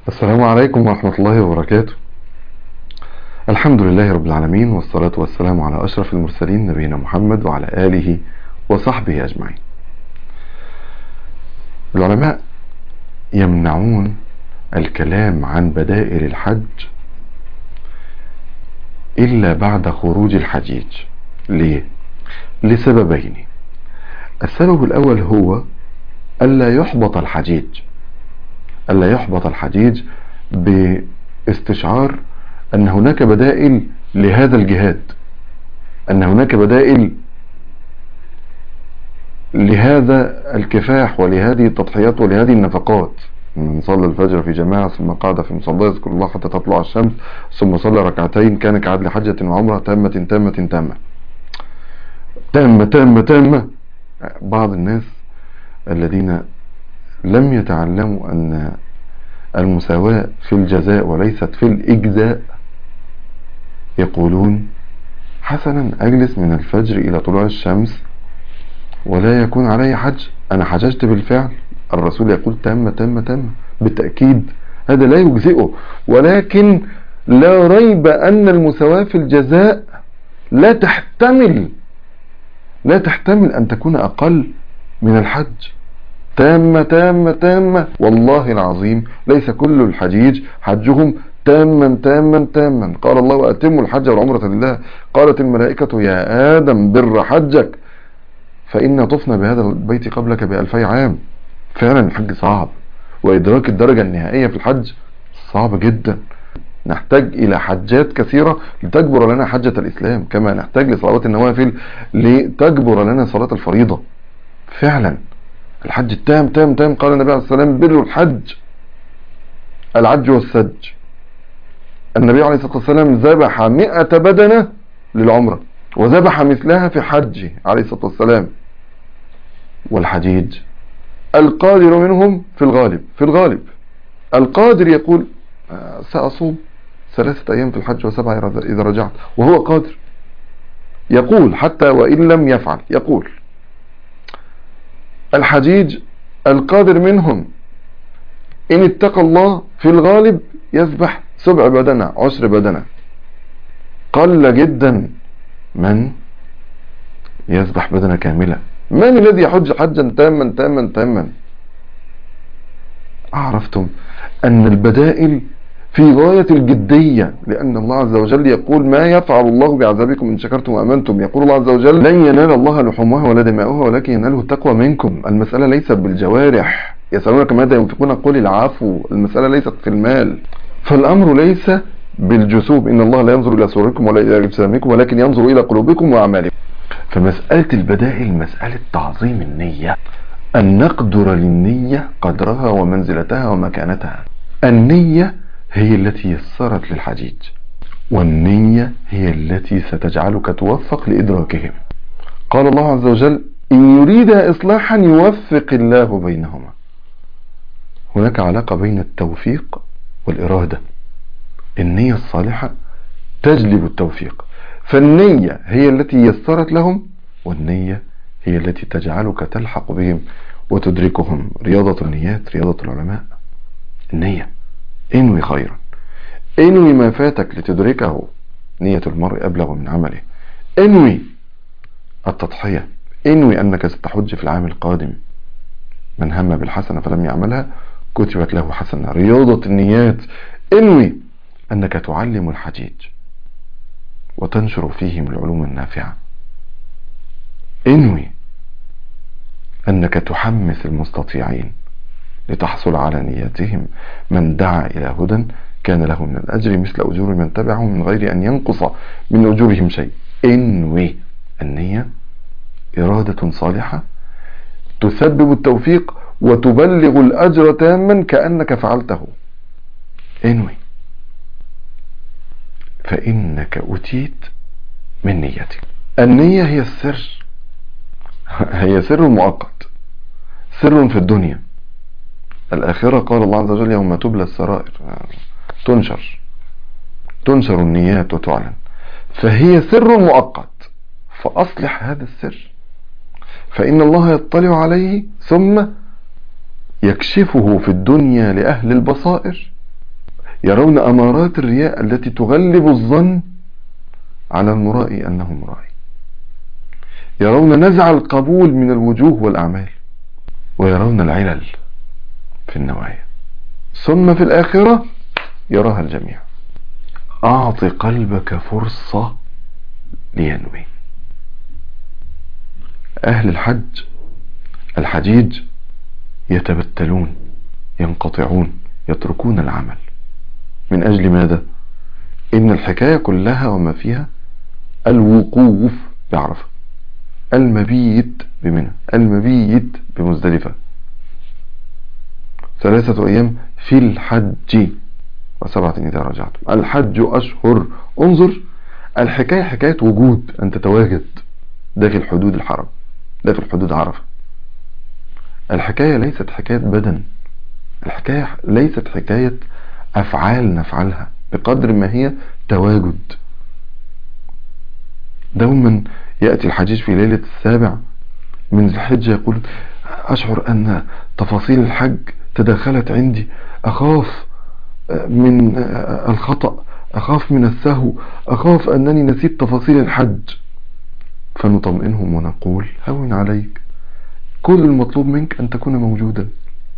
السلام عليكم ورحمة الله وبركاته. الحمد لله رب العالمين، والصلاة والسلام على أشرف المرسلين نبينا محمد وعلى آله وصحبه أجمعين. العلماء يمنعون الكلام عن بدائل الحج إلا بعد خروج الحجيج. ليه؟ لسببين. السبب الأول هو ألا يحبط الحجيج باستشعار أن هناك بدائل لهذا الجهاد، أن هناك بدائل لهذا الكفاح ولهذه التضحيات ولهذه النفقات. من صلى الفجر في جماعة ثم قعد في مصلى يذكر الله حتى تطلع الشمس ثم صلى ركعتين كان كعدل حجة وعمرة تامة. بعض الناس الذين لم يتعلموا أن المساواة في الجزاء وليست في الإجزاء يقولون: حسنا، أجلس من الفجر إلى طلوع الشمس ولا يكون علي حج، أنا حججت بالفعل. الرسول يقول تامة. بالتأكيد هذا لا يجزئه، ولكن لا ريب أن المساواة في الجزاء لا تحتمل أن تكون أقل من الحج. تامة. والله العظيم ليس كل الحجيج حجهم تاما. قال الله: وأتموا الحج والعمرة لله. قالت الملائكة: يا آدم بر حجك فإنا طفنا بهذا البيت قبلك ب2000 عام. فعلا الحج صعب، وإدراك الدرجة النهائية في الحج صعب جدا. نحتاج إلى حجات كثيرة لتجبر لنا حجة الإسلام، كما نحتاج لصلوات النوافل لتجبر لنا صلاة الفريضة. فعلا الحج تام. قال النبي عليه الصلاة والسلام: بر الحج العج والسج. النبي عليه الصلاة والسلام ذبح 100 بدنة للعمرة، وذبح مثلها في حجه عليه الصلاة والسلام. والحجيج القادر منهم في الغالب القادر يقول: سأصوم 3 أيام في الحج و7 إذا رجعت، وهو قادر يقول حتى وإن لم يفعل. يقول الحجيج القادر منهم إن اتقى الله في الغالب يذبح 7 بدنة 10 بدنة. قل جدا من يذبح بدنة كاملة. من الذي يحج حجا تاما؟ عرفتم أن البدائل في غاية الجدية، لأن الله عز وجل يقول: ما يفعل الله بعذابكم إن شكرتم وأمنتم. يقول الله عز وجل: لن ينال الله لحومها ولا دماؤها ولكن يناله التقوى منكم. المسألة ليست بالجوارح. يسألونك ماذا ينفقون قل العفو. المسألة ليست في المال، فالأمر ليس بالجسوم. إن الله لا ينظر إلى صوركم ولا إلى أجسامكم ولكن ينظر إلى قلوبكم وأعمالكم. فمسألة البدائل مسألة تعظيم النية، أن نقدر للنية قدرها ومنزلتها ومكانتها. النية هي التي يسرت للحجيج، والنية هي التي ستجعلك توفق لإدراكهم. قال الله عز وجل: إن يريد إصلاحا يوفق الله بينهما. هناك علاقة بين التوفيق والإرادة. النية الصالحة تجلب التوفيق، فالنية هي التي يسرت لهم، والنية هي التي تجعلك تلحق بهم وتدركهم. رياضة النيات رياضة العلماء. النية: انوي خيرا، انوي ما فاتك لتدركه. نية المرء أبلغ من عمله. انوي التضحية، انوي أنك ستحج في العام القادم. من هم بالحسنة فلم يعملها كتبت له حسنة. رياضة النيات: انوي أنك تعلم الحجيج وتنشر فيهم العلوم النافعة. انوي أنك تحمس المستطيعين لتحصل على نياتهم. من دعا إلى هدى كان له من الأجر مثل أجور من تبعهم من غير أن ينقص من أجورهم شيء. انوي. النية إرادة صالحة تسبب التوفيق وتبلغ الأجر تاما كأنك فعلته. انوي، فإنك أتيت من نيتك. النية هي السر، هي سر مؤقت، سر في الدنيا. الآخرة قال الله عز وجل: يوم تبلى السرائر، تنشر النيات وتعلن. فهي سر مؤقت، فأصلح هذا السر، فإن الله يطلع عليه ثم يكشفه في الدنيا لأهل البصائر يرون أمارات الرياء التي تغلب الظن على المرائي أنه مرائي، يرون نزع القبول من الوجوه والأعمال، ويرون العلل في النوايا، ثم في الآخرة يراها الجميع. أعط قلبك فرصة لينوي. أهل الحجيج يتبتلون، ينقطعون، يتركون العمل. من أجل ماذا؟ إن الحكاية كلها وما فيها الوقوف بعرفة، المبيت بمنى، المبيت بمزدلفة، 3 أيام في الحج و7 إذا رجعتم. الحج أشهر. انظر، الحكاية حكاية وجود، أن تتواجد داخل حدود الحرم، داخل حدود عرفة. الحكاية ليست حكاية بدن، الحكاية ليست حكاية أفعال نفعلها، بقدر ما هي تواجد. دوما يأتي الحجيج في ليلة 7 من ذي الحجة يقول: أشعر أن تفاصيل الحج تداخلت عندي، أخاف من الخطأ، أخاف من السهو، أخاف أنني نسيت تفاصيل الحج. فنطمئنهم ونقول: هون عليك، كل المطلوب منك أن تكون موجودا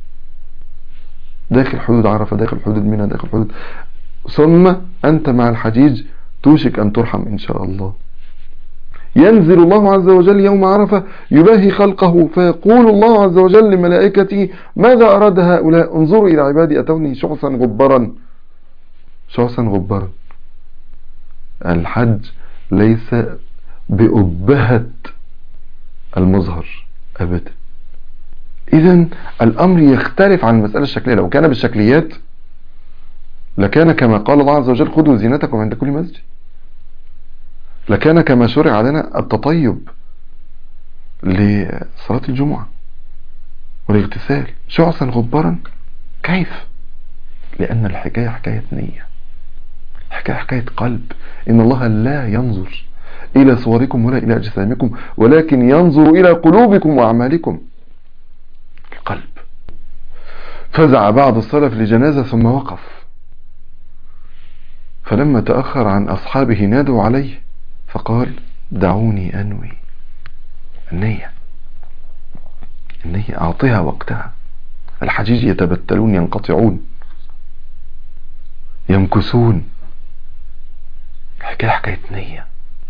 داخل حدود عرفة، داخل حدود منى، داخل حدود، ثم أنت مع الحجيج توشك أن ترحم إن شاء الله. ينزل الله عز وجل يوم عرفة يباهي خلقه، فيقول الله عز وجل لملائكته: ماذا أراد هؤلاء؟ انظروا إلى عبادي أتوني شعثا غبرا. شعثا غبرا. الحج ليس بأبهة المظهر أبدا. إذن الأمر يختلف عن المسألة الشكلية. لو كان بالشكليات لكان كما قال الله عز وجل: خذوا زينتكم عند كل مسجد. لكان كما شرع علينا التطيب لصلاة الجمعة والاغتسال. شعثا غبرا، كيف؟ لأن الحكاية حكاية نية، حكاية قلب. إن الله لا ينظر إلى صوركم ولا إلى أجسامكم، ولكن ينظر إلى قلوبكم وأعمالكم. القلب. فزع بعض السلف لجنازة ثم وقف، فلما تأخر عن أصحابه نادوا عليه فقال: دعوني أنوي. النية أعطيها وقتها. الحجيج يتبتلون، ينقطعون، يمكثون. حكاية نية.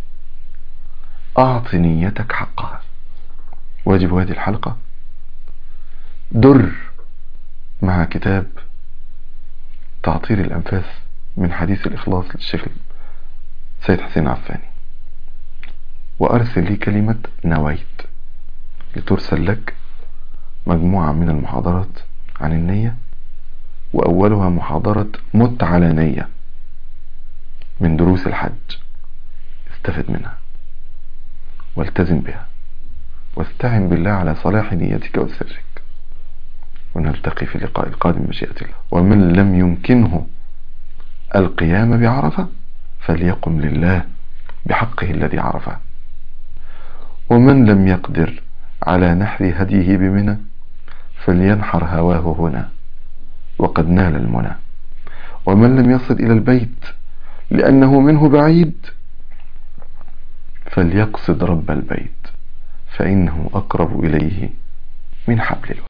أعط نيتك حقها. واجب هذه الحلقة در مع كتاب تعطير الأنفاس من حديث الإخلاص للشيخ سيد حسين عفاني، وأرسل لي كلمة نويت لترسل لك مجموعة من المحاضرات عن النية، وأولها محاضرة مت على نية من دروس الحج. استفد منها والتزم بها، واستعن بالله على صلاح نيتك وسرك، ونلتقي في اللقاء القادم بمشيئة الله. ومن لم يمكنه القيام بعرفة فليقم لله بحقه الذي عرفه، ومن لم يقدر على نحر هديه بمنى فلينحر هواه هنا وقد نال المنى، ومن لم يصل إلى البيت لأنه منه بعيد فليقصد رب البيت فإنه أقرب إليه من حبل الوريد.